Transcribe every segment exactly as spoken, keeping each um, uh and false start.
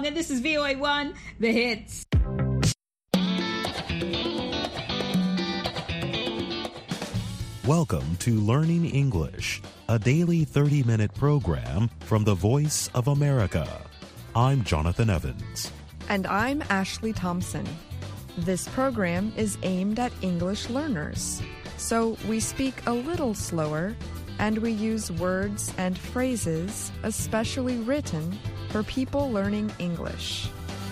Armstrong, and this is V O A one, The Hits. Welcome to Learning English, a daily thirty-minute program from the Voice of America. I'm Jonathan Evans. And I'm Ashley Thompson. This program is aimed at English learners, so we speak a little slower and we use words and phrases especially written for people learning English.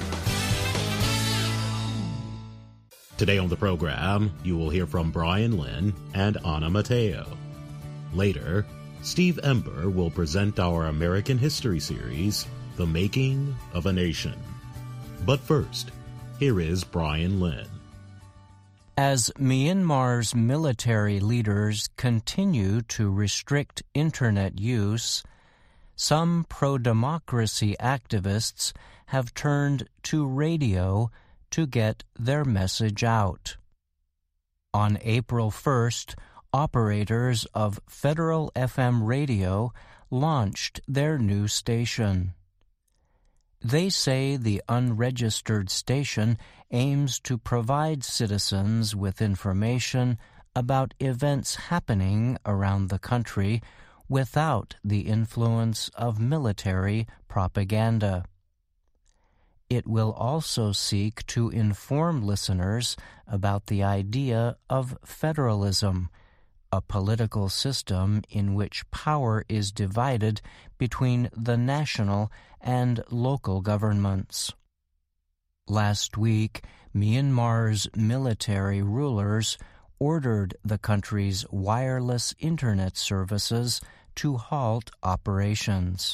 Today on the program, you will hear from Brian Lynn and Anna Mateo. Later, Steve Ember will present our American history series, The Making of a Nation. But first, here is Brian Lynn. As Myanmar's military leaders continue to restrict Internet use, some pro-democracy activists have turned to radio to get their message out. On April first, operators of Federal F M radio launched their new station. They say the unregistered station aims to provide citizens with information about events happening around the country without the influence of military propaganda. It will also seek to inform listeners about the idea of federalism, a political system in which power is divided between the national and local governments. Last week, Myanmar's military rulers ordered the country's wireless Internet services to halt operations.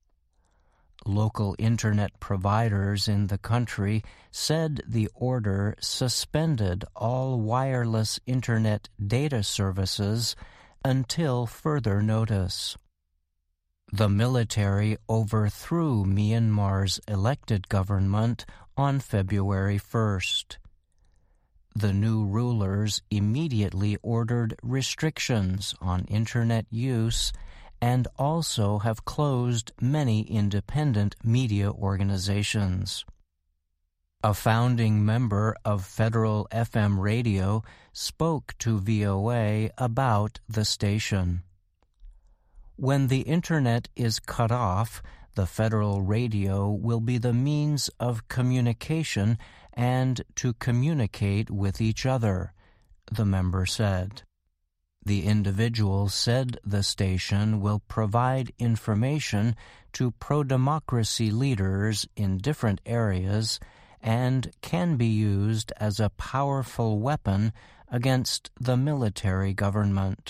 Local Internet providers in the country said the order suspended all wireless Internet data services until further notice. The military overthrew Myanmar's elected government on February first. The new rulers immediately ordered restrictions on Internet use and also have closed many independent media organizations. A founding member of Federal F M radio spoke to V O A about the station. When the Internet is cut off, the federal radio will be the means of communication and to communicate with each other, the member said. The individual said the station will provide information to pro-democracy leaders in different areas and can be used as a powerful weapon against the military government.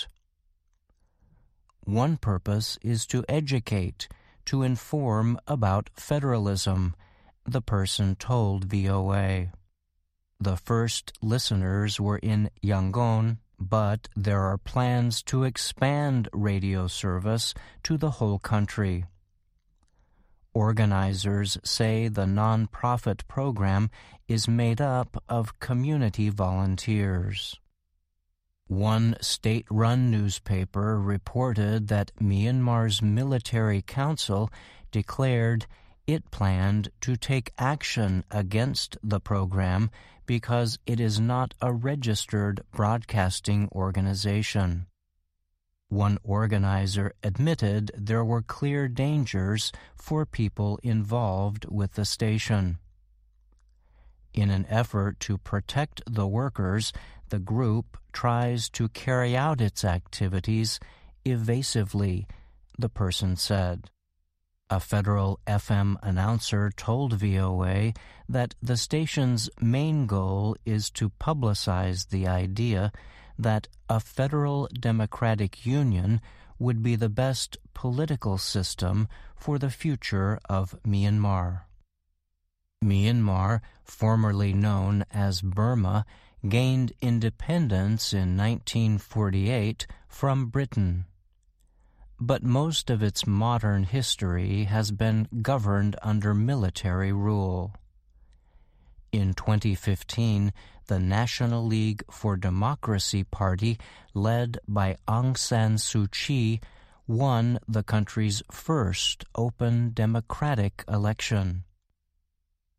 One purpose is to educate, to inform about federalism, the person told V O A. The first listeners were in Yangon, but there are plans to expand radio service to the whole country. Organizers say the non-profit program is made up of community volunteers. One state-run newspaper reported that Myanmar's military council declared it planned to take action against the program because it is not a registered broadcasting organization. One organizer admitted there were clear dangers for people involved with the station. In an effort to protect the workers, the group tries to carry out its activities evasively, the person said. A Federal F M announcer told V O A that the station's main goal is to publicize the idea that a federal democratic union would be the best political system for the future of Myanmar. Myanmar, formerly known as Burma, gained independence in nineteen forty-eight from Britain. But most of its modern history has been governed under military rule. In twenty fifteen, the National League for Democracy Party, led by Aung San Suu Kyi, won the country's first open democratic election.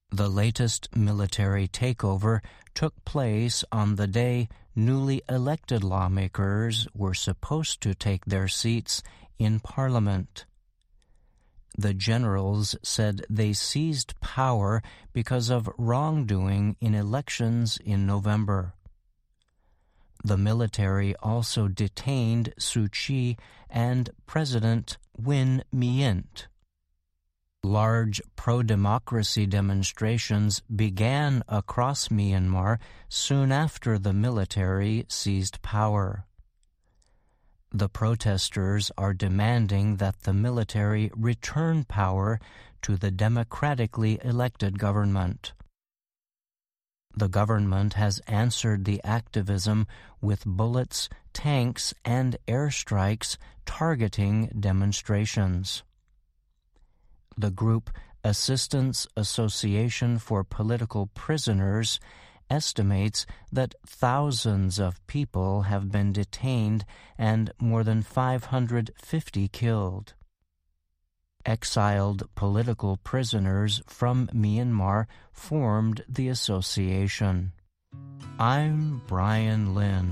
The latest military takeover took place on the day newly elected lawmakers were supposed to take their seats in Parliament. The generals said they seized power because of wrongdoing in elections in November. The military also detained Suu Kyi and President Win Myint. Large pro-democracy demonstrations began across Myanmar soon after the military seized power. The protesters are demanding that the military return power to the democratically elected government. The government has answered the activism with bullets, tanks, and airstrikes targeting demonstrations. The group Assistance Association for Political Prisoners estimates that thousands of people have been detained and more than five hundred fifty killed. Exiled political prisoners from Myanmar formed the association. I'm Brian Lynn.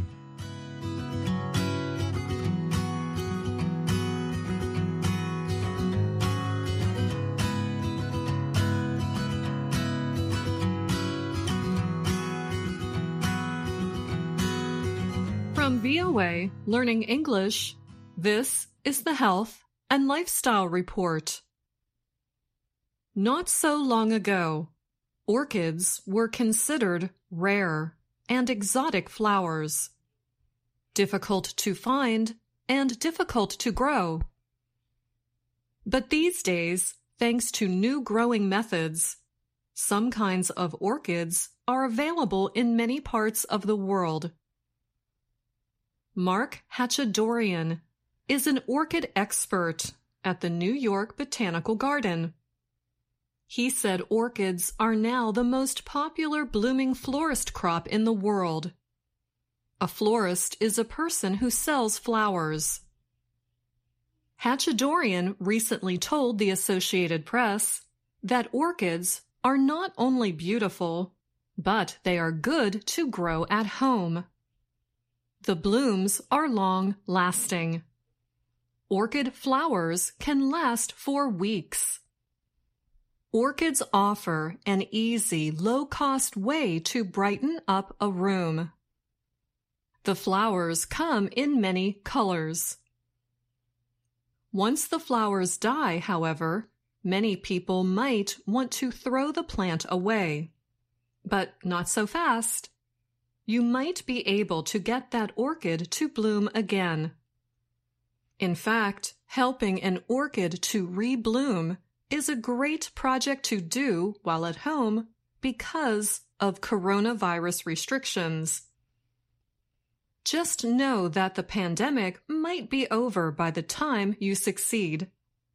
From V O A Learning English, this is the Health and Lifestyle Report. Not so long ago, orchids were considered rare and exotic flowers, difficult to find and difficult to grow. But these days, thanks to new growing methods, some kinds of orchids are available in many parts of the world. Mark Hatchadorian is an orchid expert at the New York Botanical Garden. He said orchids are now the most popular blooming florist crop in the world. A florist is a person who sells flowers. Hatchadorian recently told the Associated Press that orchids are not only beautiful, but they are good to grow at home. The blooms are long-lasting. Orchid flowers can last for weeks. Orchids offer an easy, low-cost way to brighten up a room. The flowers come in many colors. Once the flowers die, however, many people might want to throw the plant away. But not so fast. You might be able to get that orchid to bloom again. In fact, helping an orchid to rebloom is a great project to do while at home because of coronavirus restrictions. Just know that the pandemic might be over by the time you succeed.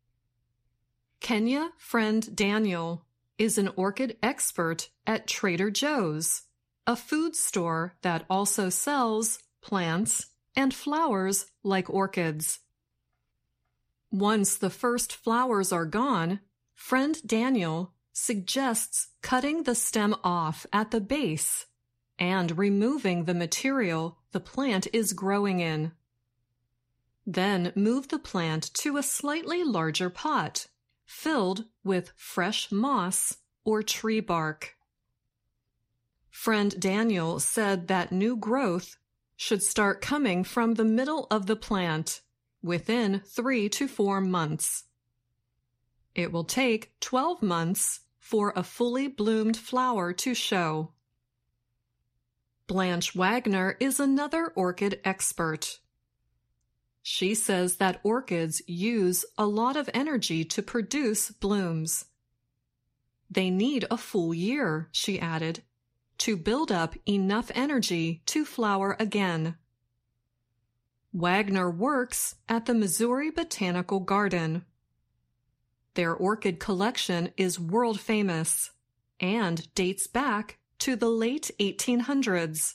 Kenya Friend Daniel is an orchid expert at Trader Joe's, a food store that also sells plants and flowers like orchids. Once the first flowers are gone, Friend Daniel suggests cutting the stem off at the base and removing the material the plant is growing in. Then move the plant to a slightly larger pot, filled with fresh moss or tree bark. Friend Daniel said that new growth should start coming from the middle of the plant within three to four months. It will take twelve months for a fully bloomed flower to show. Blanche Wagner is another orchid expert. She says that orchids use a lot of energy to produce blooms. They need a full year, she added, to build up enough energy to flower again. Wagner works at the Missouri Botanical Garden. Their orchid collection is world famous and dates back to the late eighteen hundreds.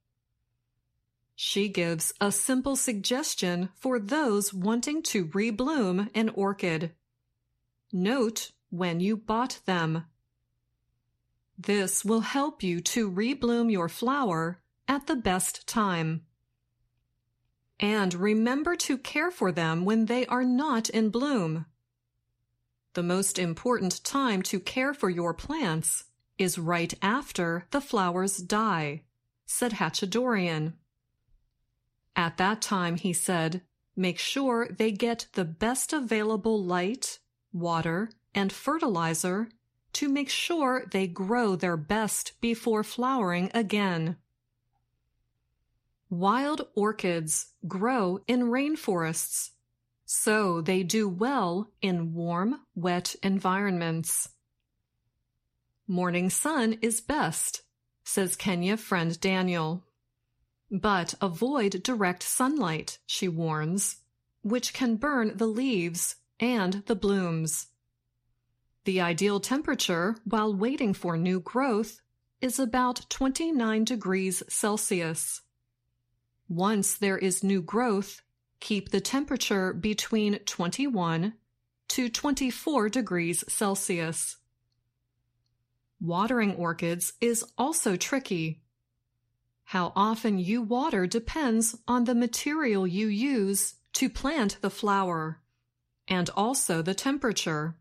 She gives a simple suggestion for those wanting to rebloom an orchid. Note when you bought them. This will help you to rebloom your flower at the best time. And remember to care for them when they are not in bloom. The most important time to care for your plants is right after the flowers die, said Hatchadorian. At that time, he said, make sure they get the best available light, water, and fertilizer to make sure they grow their best before flowering again. Wild orchids grow in rainforests, so they do well in warm, wet environments. Morning sun is best, says Kenya friend Daniel. But avoid direct sunlight, she warns, which can burn the leaves and the blooms. The ideal temperature while waiting for new growth is about twenty-nine degrees Celsius. Once there is new growth, keep the temperature between twenty-one to twenty-four degrees Celsius. Watering orchids is also tricky. How often you water depends on the material you use to plant the flower, and also the temperature.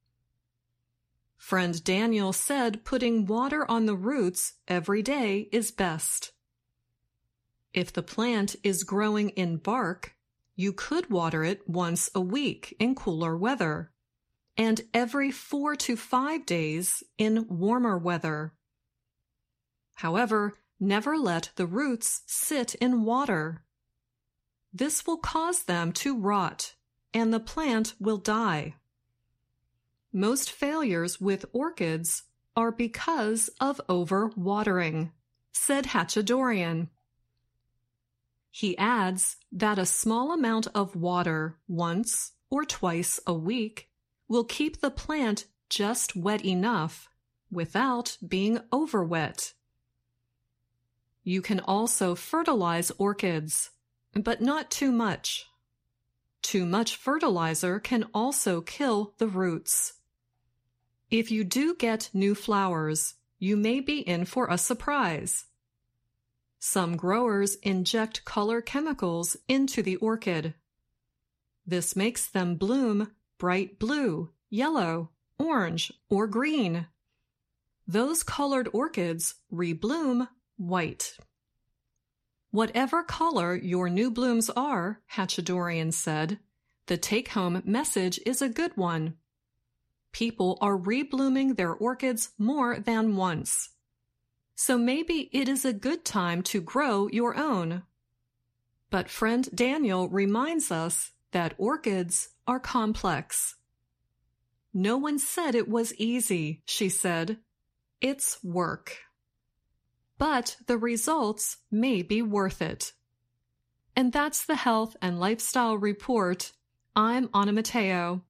Friend Daniel said putting water on the roots every day is best. If the plant is growing in bark, you could water it once a week in cooler weather, and every four to five days in warmer weather. However, never let the roots sit in water. This will cause them to rot, and the plant will die. Most failures with orchids are because of over-watering, said Hatchadorian. He adds that a small amount of water once or twice a week will keep the plant just wet enough without being over-wet. You can also fertilize orchids, but not too much. Too much fertilizer can also kill the roots. If you do get new flowers, you may be in for a surprise. Some growers inject color chemicals into the orchid. This makes them bloom bright blue, yellow, orange, or green. Those colored orchids rebloom white. Whatever color your new blooms are, Hatchadorian said, the take-home message is a good one. People are reblooming their orchids more than once. So maybe it is a good time to grow your own. But friend Daniel reminds us that orchids are complex. No one said it was easy, she said. It's work. But the results may be worth it. And that's the Health and Lifestyle Report. I'm Anna Matteo.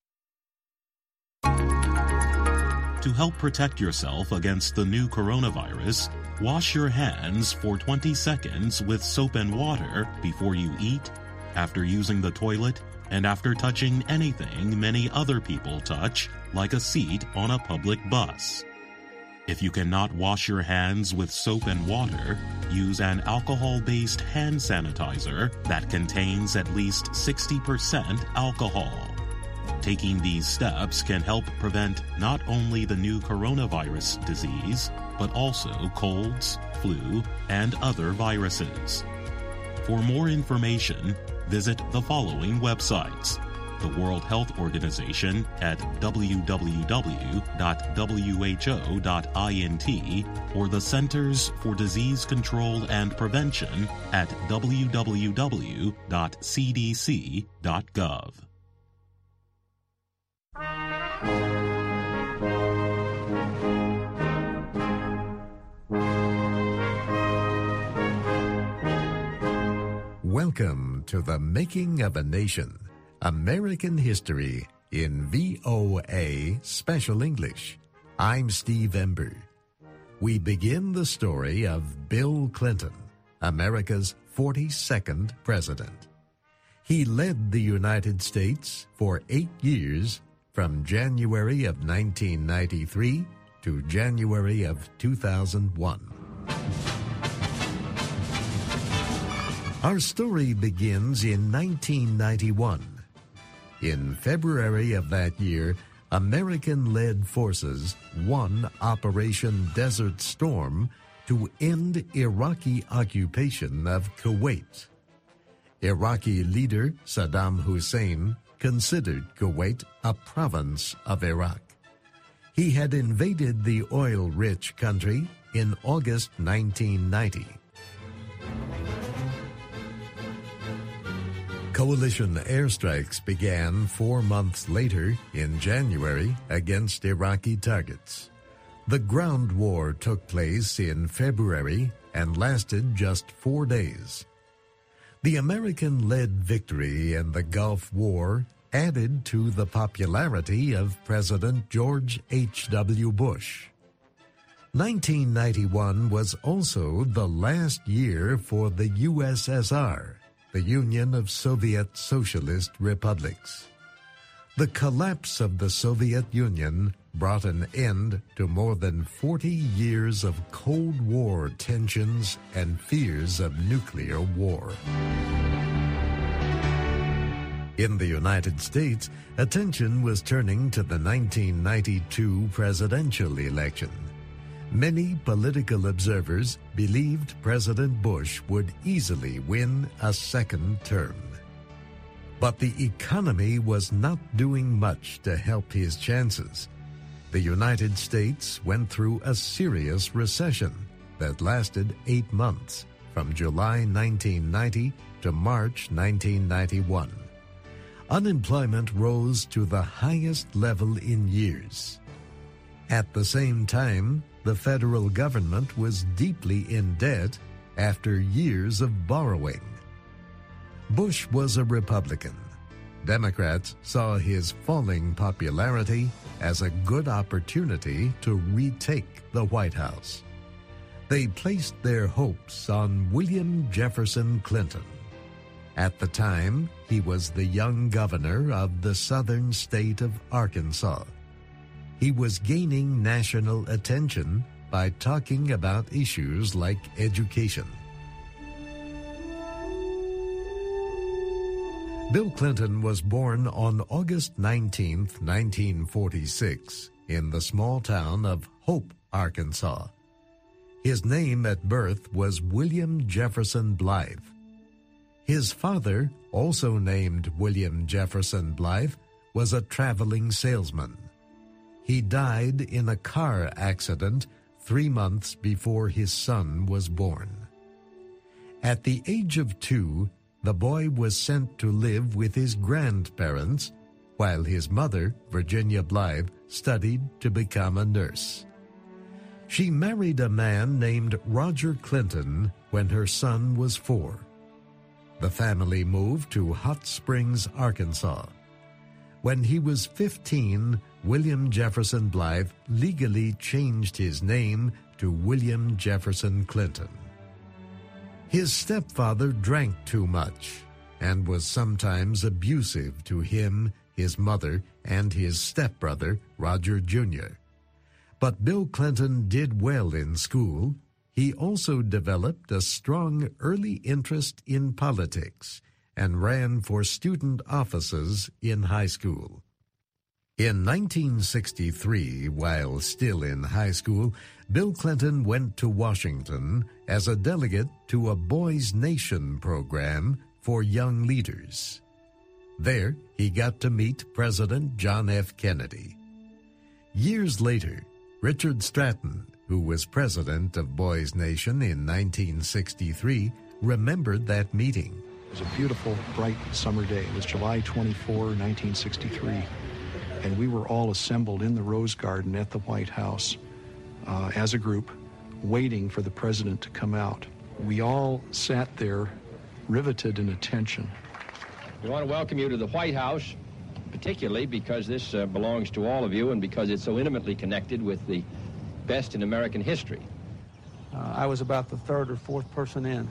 To help protect yourself against the new coronavirus, wash your hands for twenty seconds with soap and water before you eat, after using the toilet, and after touching anything many other people touch, like a seat on a public bus. If you cannot wash your hands with soap and water, use an alcohol-based hand sanitizer that contains at least sixty percent alcohol. Taking these steps can help prevent not only the new coronavirus disease, but also colds, flu, and other viruses. For more information, visit the following websites: the World Health Organization at w w w dot w h o dot int or the Centers for Disease Control and Prevention at w w w dot c d c dot gov. Welcome to The Making of a Nation, American History in V O A Special English. I'm Steve Ember. We begin the story of Bill Clinton, America's forty-second president. He led the United States for eight years from January of nineteen ninety-three to January of two thousand one. Our story begins in nineteen ninety-one. In February of that year, American-led forces won Operation Desert Storm to end Iraqi occupation of Kuwait. Iraqi leader Saddam Hussein considered Kuwait a province of Iraq. He had invaded the oil-rich country in August nineteen ninety. Coalition airstrikes began four months later in January against Iraqi targets. The ground war took place in February and lasted just four days. The American-led victory in the Gulf War added to the popularity of President George H W Bush. nineteen ninety-one was also the last year for the U S S R, the Union of Soviet Socialist Republics. The collapse of the Soviet Union brought an end to more than forty years of Cold War tensions and fears of nuclear war. In the United States, attention was turning to the nineteen ninety-two presidential election. Many political observers believed President Bush would easily win a second term. But the economy was not doing much to help his chances. The United States went through a serious recession that lasted eight months, from July nineteen ninety to March nineteen ninety-one. Unemployment rose to the highest level in years. At the same time, the federal government was deeply in debt after years of borrowing. Bush was a Republican. Democrats saw his falling popularity as a good opportunity to retake the White House. They placed their hopes on William Jefferson Clinton. At the time, he was the young governor of the southern state of Arkansas. He was gaining national attention by talking about issues like education. Bill Clinton was born on August nineteenth, nineteen forty-six, in the small town of Hope, Arkansas. His name at birth was William Jefferson Blythe. His father, also named William Jefferson Blythe, was a traveling salesman. He died in a car accident three months before his son was born. At the age of two, the boy was sent to live with his grandparents, while his mother, Virginia Blythe, studied to become a nurse. She married a man named Roger Clinton when her son was four. The family moved to Hot Springs, Arkansas. When he was fifteen, William Jefferson Blythe legally changed his name to William Jefferson Clinton. His stepfather drank too much and was sometimes abusive to him, his mother, and his stepbrother, Roger Junior But Bill Clinton did well in school. He also developed a strong early interest in politics and ran for student offices in high school. In nineteen sixty-three, while still in high school, Bill Clinton went to Washington as a delegate to a Boys Nation program for young leaders. There, he got to meet President John F. Kennedy. Years later, Richard Stratton, who was president of Boys Nation in nineteen sixty-three, remembered that meeting. It was a beautiful, bright summer day. It was July twenty-fourth, nineteen sixty-three, and we were all assembled in the Rose Garden at the White House uh, as a group, waiting for the president to come out. We all sat there, riveted in attention. We want to welcome you to the White House, particularly because this uh, belongs to all of you and because it's so intimately connected with the best in American history. Uh, I was about the third or fourth person in,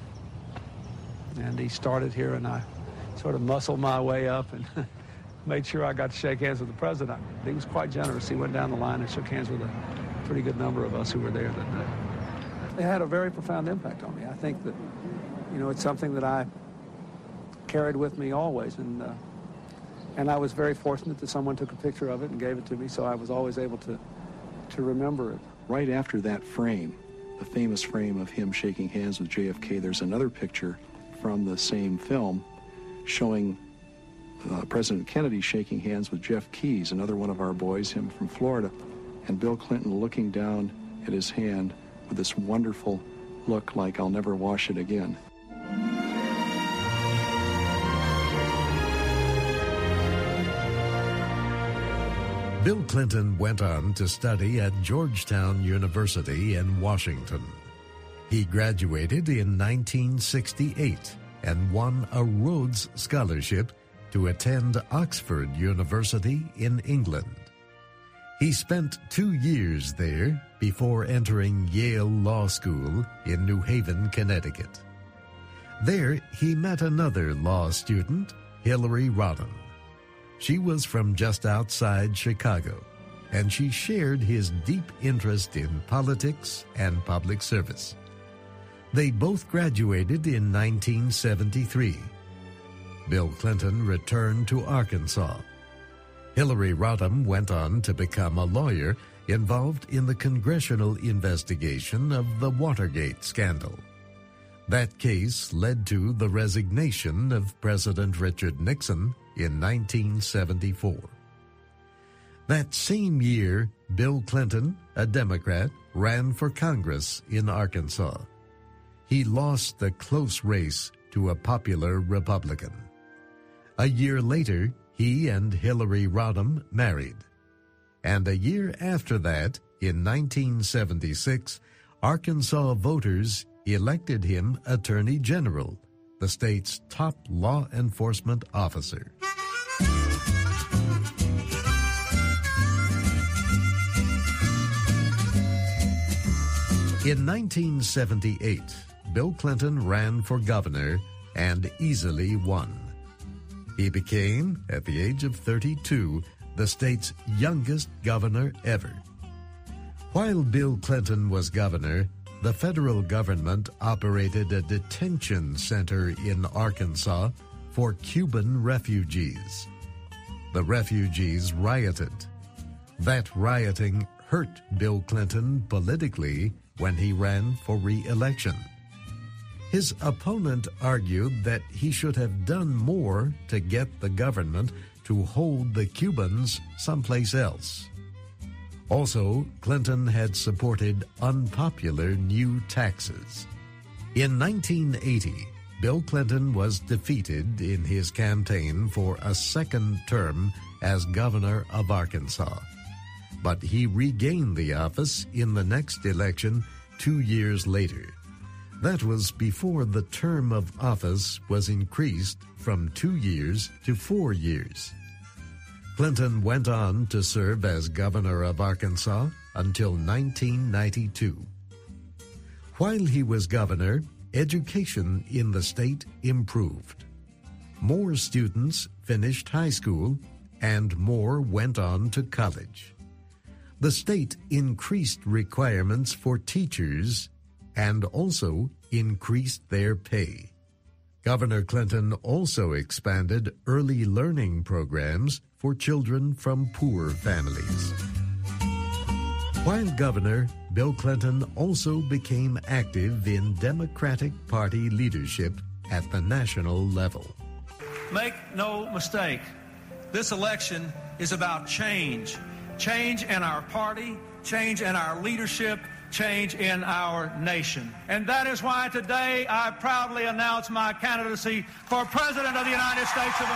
and he started here, and I sort of muscled my way up and made sure I got to shake hands with the president. He was quite generous. He went down the line and shook hands with the pretty good number of us who were there that day. It had a very profound impact on me. I think that, you know, it's something that I carried with me always, and uh, and I was very fortunate that someone took a picture of it and gave it to me, so I was always able to to remember it. Right after that frame, the famous frame of him shaking hands with J F K, there's another picture from the same film showing uh, President Kennedy shaking hands with Jeff Keyes, another one of our boys, him from Florida, and Bill Clinton looking down at his hand with this wonderful look like I'll never wash it again. Bill Clinton went on to study at Georgetown University in Washington. He graduated in nineteen sixty-eight and won a Rhodes Scholarship to attend Oxford University in England. He spent two years there before entering Yale Law School in New Haven, Connecticut. There, he met another law student, Hillary Rodham. She was from just outside Chicago, and she shared his deep interest in politics and public service. They both graduated in nineteen seventy-three. Bill Clinton returned to Arkansas. Hillary Rodham went on to become a lawyer involved in the congressional investigation of the Watergate scandal. That case led to the resignation of President Richard Nixon in nineteen seventy-four. That same year, Bill Clinton, a Democrat, ran for Congress in Arkansas. He lost the close race to a popular Republican. A year later, he and Hillary Rodham married. And a year after that, in nineteen seventy-six, Arkansas voters elected him Attorney General, the state's top law enforcement officer. In nineteen seventy-eight, Bill Clinton ran for governor and easily won. He became, at the age of thirty-two, the state's youngest governor ever. While Bill Clinton was governor, the federal government operated a detention center in Arkansas for Cuban refugees. The refugees rioted. That rioting hurt Bill Clinton politically when he ran for re-election. His opponent argued that he should have done more to get the government to hold the Cubans someplace else. Also, Clinton had supported unpopular new taxes. In nineteen eighty, Bill Clinton was defeated in his campaign for a second term as governor of Arkansas. But he regained the office in the next election two years later. That was before the term of office was increased from two years to four years. Clinton went on to serve as governor of Arkansas until nineteen ninety-two. While he was governor, education in the state improved. More students finished high school, and more went on to college. The state increased requirements for teachers and also increased their pay. Governor Clinton also expanded early learning programs for children from poor families. While governor, Bill Clinton also became active in Democratic Party leadership at the national level. Make no mistake, this election is about change. Change in our party, change in our leadership, change in our nation. And that is why today I proudly announce my candidacy for President of the United States of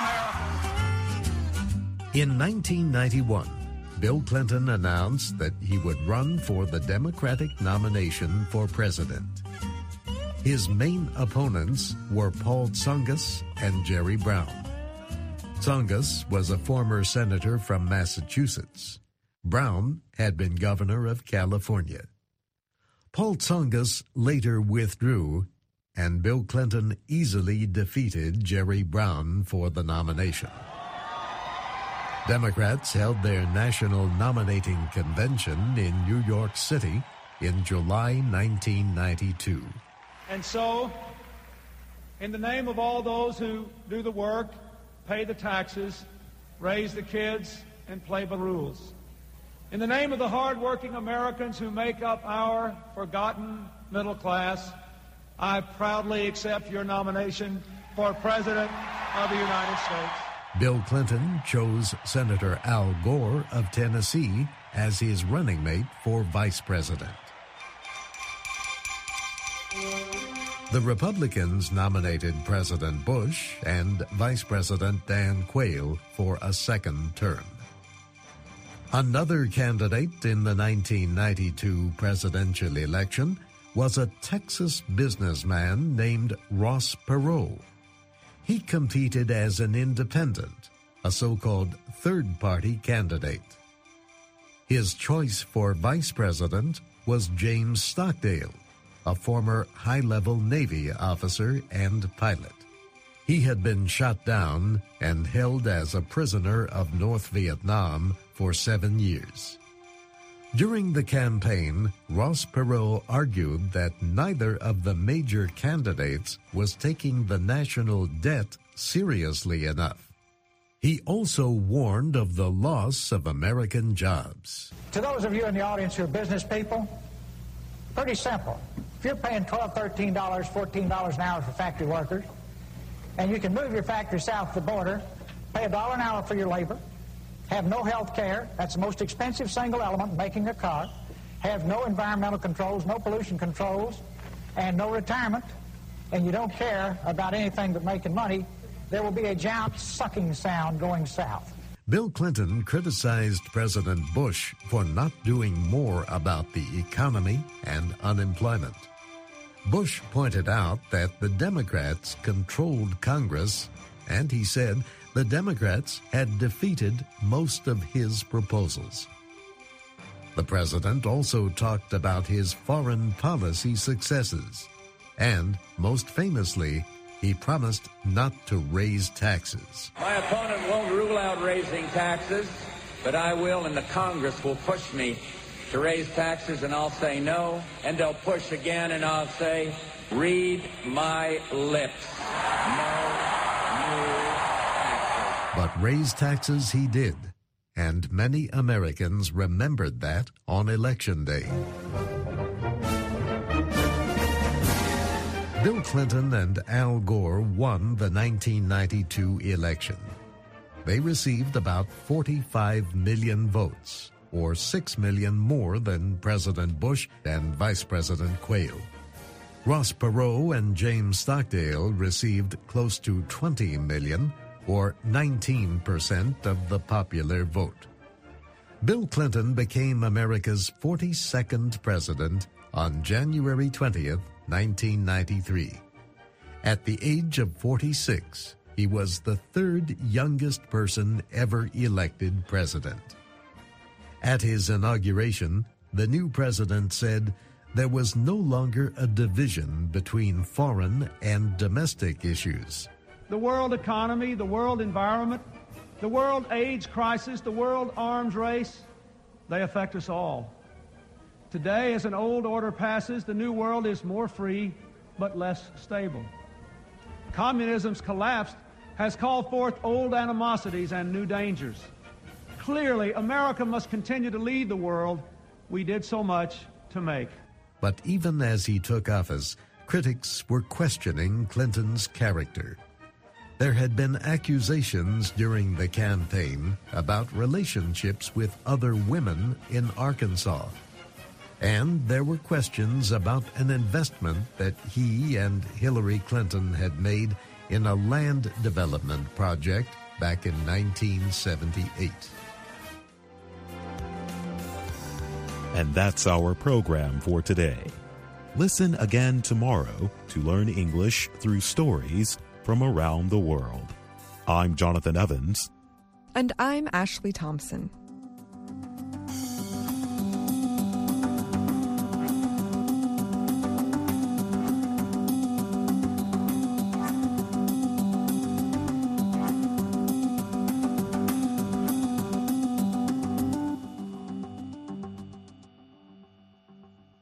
America. In nineteen ninety-one, Bill Clinton announced that he would run for the Democratic nomination for president. His main opponents were Paul Tsongas and Jerry Brown. Tsongas was a former senator from Massachusetts. Brown had been governor of California. Paul Tsongas later withdrew, and Bill Clinton easily defeated Jerry Brown for the nomination. Democrats held their national nominating convention in New York City in July nineteen ninety-two. And so, in the name of all those who do the work, pay the taxes, raise the kids, and play by the rules, in the name of the hard-working Americans who make up our forgotten middle class, I proudly accept your nomination for President of the United States. Bill Clinton chose Senator Al Gore of Tennessee as his running mate for vice president. The Republicans nominated President Bush and Vice President Dan Quayle for a second term. Another candidate in the nineteen ninety-two presidential election was a Texas businessman named Ross Perot. He competed as an independent, a so-called third-party candidate. His choice for vice president was James Stockdale, a former high-level Navy officer and pilot. He had been shot down and held as a prisoner of North Vietnam for seven years. During the campaign, Ross Perot argued that neither of the major candidates was taking the national debt seriously enough. He also warned of the loss of American jobs. To those of you in the audience who are business people, pretty simple. If you're paying twelve dollars, thirteen dollars, fourteen dollars an hour for factory workers, and you can move your factory south of the border, pay a dollar an hour for your labor, have no health care, that's the most expensive single element in making a car, have no environmental controls, no pollution controls, and no retirement, and you don't care about anything but making money, there will be a giant sucking sound going south. Bill Clinton criticized President Bush for not doing more about the economy and unemployment. Bush pointed out that the Democrats controlled Congress, and he said the Democrats had defeated most of his proposals. The president also talked about his foreign policy successes, and, most famously, he promised not to raise taxes. My opponent won't rule out raising taxes, but I will, and the Congress will push me to raise taxes, and I'll say no, and they'll push again, and I'll say, read my lips. No new taxes. But raise taxes he did, and many Americans remembered that on Election Day. Bill Clinton and Al Gore won the nineteen ninety-two election. They received about forty-five million votes, or six million more than President Bush and Vice President Quayle. Ross Perot and James Stockdale received close to twenty million, or nineteen percent of the popular vote. Bill Clinton became America's forty-second president on January twentieth, nineteen ninety-three. At the age of forty-six, he was the third youngest person ever elected president. At his inauguration, the new president said there was no longer a division between foreign and domestic issues. The world economy, the world environment, the world AIDS crisis, the world arms race, they affect us all. Today, as an old order passes, the new world is more free but less stable. Communism's collapse has called forth old animosities and new dangers. Clearly, America must continue to lead the world we did so much to make. But even as he took office, critics were questioning Clinton's character. There had been accusations during the campaign about relationships with other women in Arkansas. And there were questions about an investment that he and Hillary Clinton had made in a land development project back in nineteen seventy-eight. And that's our program for today. Listen again tomorrow to learn English through stories from around the world. I'm Jonathan Evans. And I'm Ashley Thompson.